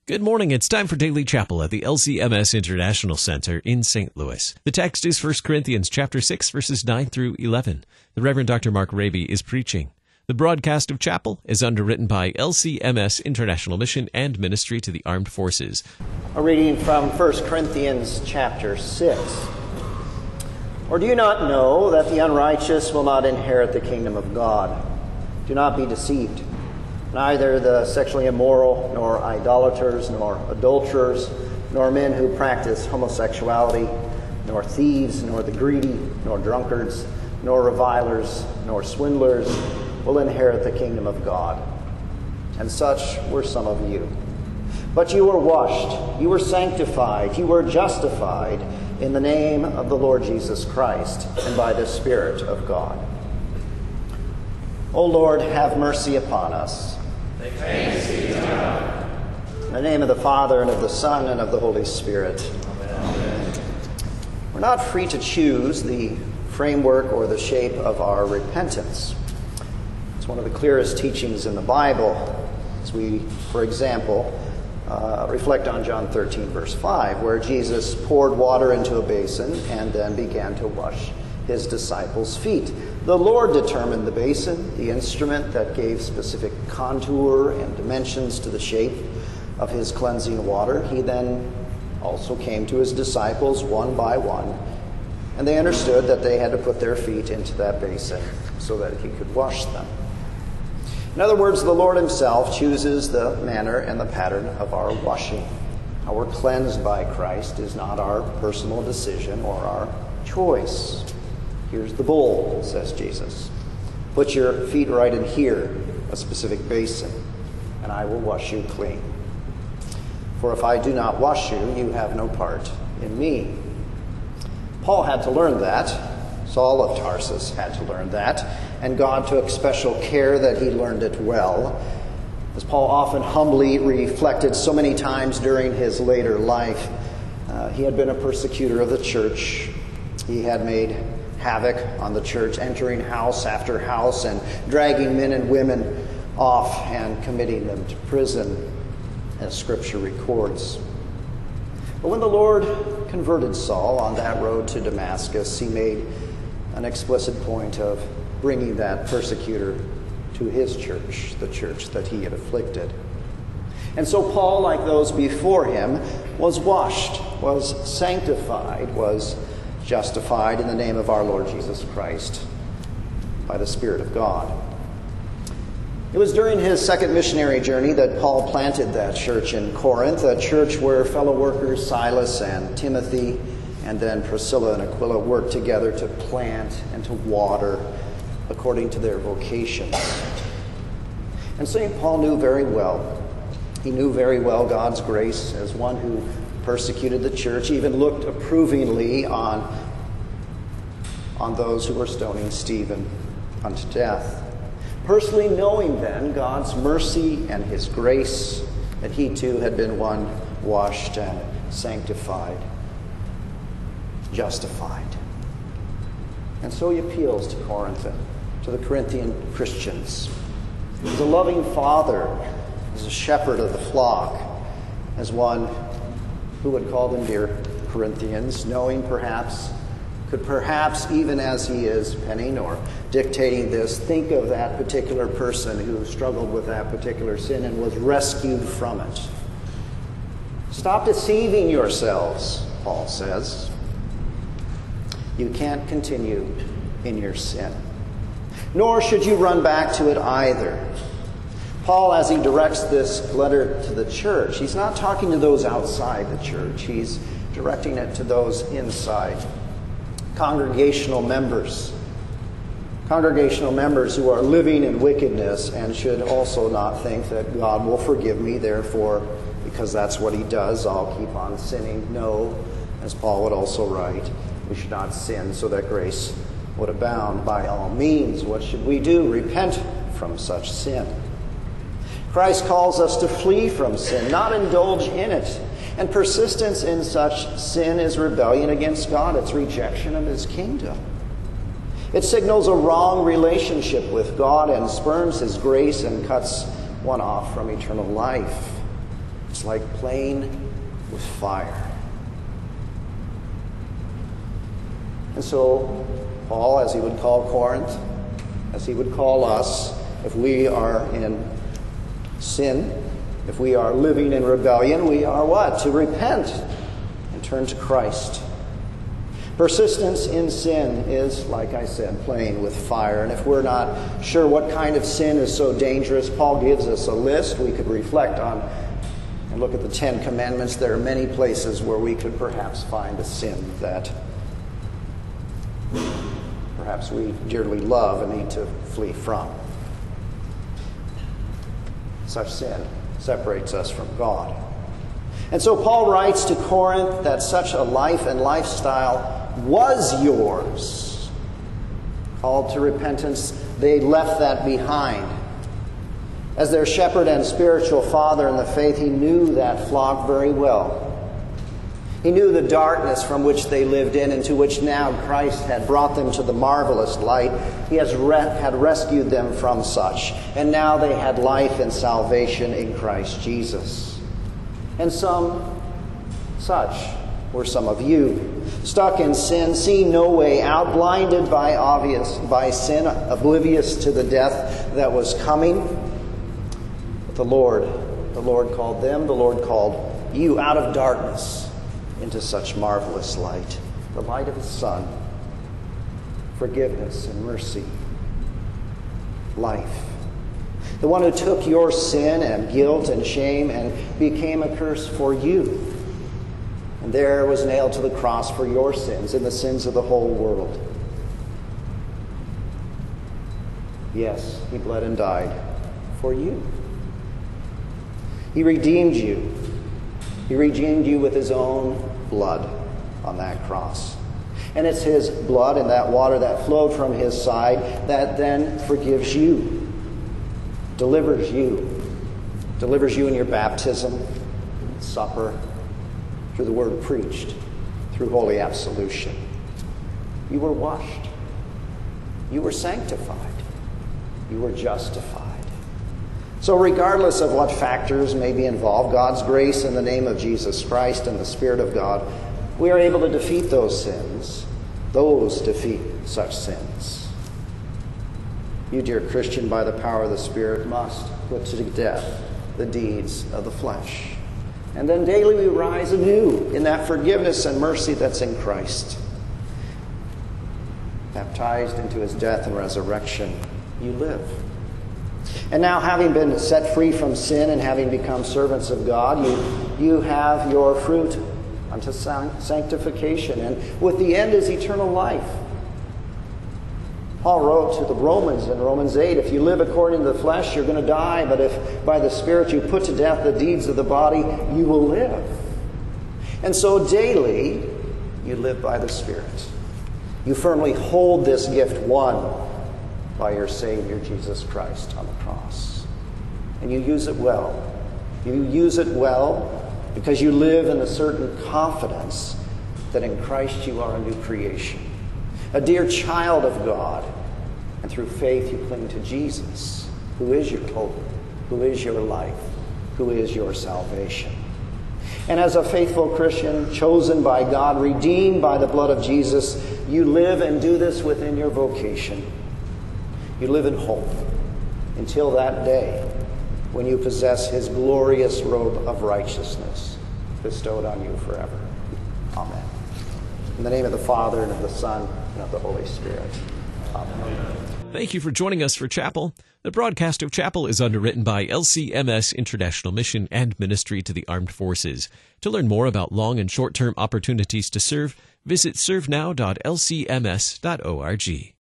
Good morning. It's time for Daily Chapel at the LCMS International Center in St. Louis. The text is 1 Corinthians chapter 6, verses 9 through 11. The Reverend Dr. Mark Raby is preaching. The broadcast of Chapel is underwritten by LCMS International Mission and Ministry to the Armed Forces. A reading from 1 Corinthians chapter 6. Or do you not know that the unrighteous will not inherit the kingdom of God? Do not be deceived. Neither the sexually immoral, nor idolaters, nor adulterers, nor men who practice homosexuality, nor thieves, nor the greedy, nor drunkards, nor revilers, nor swindlers will inherit the kingdom of God. And such were some of you. But you were washed, you were sanctified, you were justified in the name of the Lord Jesus Christ and by the Spirit of God. O Lord, have mercy upon us. Thanks be to God. In the name of the Father, and of the Son, and of the Holy Spirit. Amen. We're not free to choose the framework or the shape of our repentance. It's one of the clearest teachings in the Bible as we, for example, reflect on John 13, verse 5, where Jesus poured water into a basin and then began to wash his disciples' feet. The Lord determined the basin, the instrument that gave specific contour and dimensions to the shape of his cleansing water. He then also came to his disciples one by one, and they understood that they had to put their feet into that basin so that he could wash them. In other words, the Lord himself chooses the manner and the pattern of our washing. How we're cleansed by Christ is not our personal decision or our choice. Here's the bowl, says Jesus. Put your feet right in here, a specific basin, and I will wash you clean. For if I do not wash you, you have no part in me. Paul had to learn that. Saul of Tarsus had to learn that. And God took special care that he learned it well. As Paul often humbly reflected so many times during his later life, he had been a persecutor of the church. He had made havoc on the church, entering house after house and dragging men and women off and committing them to prison, as Scripture records. But when the Lord converted Saul on that road to Damascus, he made an explicit point of bringing that persecutor to his church, the church that he had afflicted. And so Paul, like those before him, was washed, was sanctified, was justified in the name of our Lord Jesus Christ by the Spirit of God. It was during his second missionary journey that Paul planted that church in Corinth, a church where fellow workers Silas and Timothy and then Priscilla and Aquila worked together to plant and to water according to their vocations. And St. Paul knew very well. He knew very well God's grace as one who persecuted the church, even looked approvingly on those who were stoning Stephen unto death. Personally knowing then God's mercy and his grace, that he too had been one washed and sanctified, justified. And so he appeals to Corinth, to the Corinthian Christians. As a loving father, as a shepherd of the flock, as one who would call them dear Corinthians, knowing could perhaps, even as he is penning or dictating this, think of that particular person who struggled with that particular sin and was rescued from it. Stop deceiving yourselves, Paul says. You can't continue in your sin. Nor should you run back to it either. Paul, as he directs this letter to the church, he's not talking to those outside the church. He's directing it to those inside. Congregational members who are living in wickedness and should also not think that God will forgive me, therefore, because that's what he does, I'll keep on sinning. No, as Paul would also write, we should not sin so that grace would abound. By all means, what should we do? Repent from such sin. Christ calls us to flee from sin, not indulge in it. And persistence in such sin is rebellion against God. It's rejection of his kingdom. It signals a wrong relationship with God and spurns his grace and cuts one off from eternal life. It's like playing with fire. And so, Paul, as he would call Corinth, as he would call us, if we are in sin, if we are living in rebellion, we are what? To repent and turn to Christ. Persistence in sin is, like I said, playing with fire. And if we're not sure what kind of sin is so dangerous, Paul gives us a list we could reflect on and look at the Ten Commandments. There are many places where we could perhaps find a sin that perhaps we dearly love and need to flee from. Such sin separates us from God. And so Paul writes to Corinth that such a life and lifestyle was yours. Called to repentance, they left that behind. As their shepherd and spiritual father in the faith, he knew that flock very well. He knew the darkness from which they lived in and to which now Christ had brought them to the marvelous light. He had rescued them from such. And now they had life and salvation in Christ Jesus. And such were some of you, stuck in sin, seeing no way out, blinded by sin, oblivious to the death that was coming. But the Lord called them, the Lord called you out of darkness into such marvelous light, the light of His Son, forgiveness and mercy, life. The one who took your sin and guilt and shame and became a curse for you. And there was nailed to the cross for your sins and the sins of the whole world. Yes, He bled and died for you. He redeemed you. He redeemed you with His own blood on that cross. And it's His blood and that water that flowed from His side that then forgives you, delivers you in your baptism, supper, through the word preached, through holy absolution. You were washed. You were sanctified. You were justified. So regardless of what factors may be involved, God's grace in the name of Jesus Christ and the Spirit of God, we are able to defeat those sins. Those defeat such sins. You, dear Christian, by the power of the Spirit, must put to death the deeds of the flesh. And then daily we rise anew in that forgiveness and mercy that's in Christ. Baptized into His death and resurrection, you live. And now, having been set free from sin and having become servants of God, you have your fruit unto sanctification. And with the end is eternal life. Paul wrote to the Romans in Romans 8, if you live according to the flesh, you're going to die. But if by the Spirit you put to death the deeds of the body, you will live. And so daily, you live by the Spirit. You firmly hold this gift won by your Savior, Jesus Christ, on the cross. And you use it well. You use it well because you live in a certain confidence that in Christ you are a new creation, a dear child of God. And through faith you cling to Jesus, who is your hope, who is your life, who is your salvation. And as a faithful Christian, chosen by God, redeemed by the blood of Jesus, you live and do this within your vocation. You live in hope until that day when you possess His glorious robe of righteousness bestowed on you forever. Amen. In the name of the Father, and of the Son, and of the Holy Spirit. Amen. Thank you for joining us for Chapel. The broadcast of Chapel is underwritten by LCMS International Mission and Ministry to the Armed Forces. To learn more about long and short-term opportunities to serve, visit servenow.lcms.org.